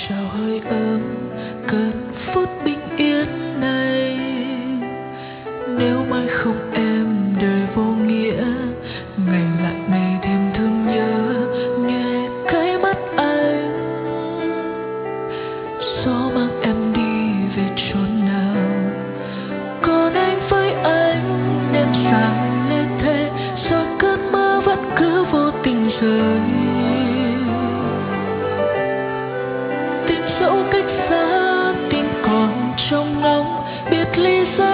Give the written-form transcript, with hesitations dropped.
Chào hơi ấm cơn phút bình yên này. Nếu mai không em đời vô nghĩa, ngày lại ngày thêm thương nhớ. Nghe cái mắt anh, gió mang em đi về chốn nào. Còn anh với anh đêm dài lê thê, rồi cơn mơ vẫn cứ vô tình rơi. Dẫu cách xa tim còn trong nóng, biệt ly ra